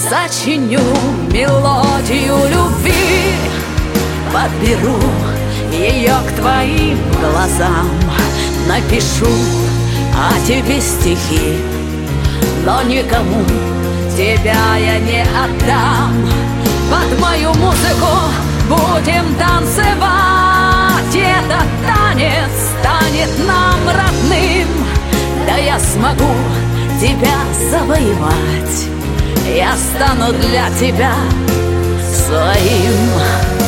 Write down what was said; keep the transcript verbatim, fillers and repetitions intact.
сочиню мелодию любви, подберу ее к твоим глазам, напишу о тебе стихи, но никому тебя я не отдам. Под мою музыку будем танцевать, и этот танец станет нам родным. Да я смогу тебя завоевать, я стану для тебя своим.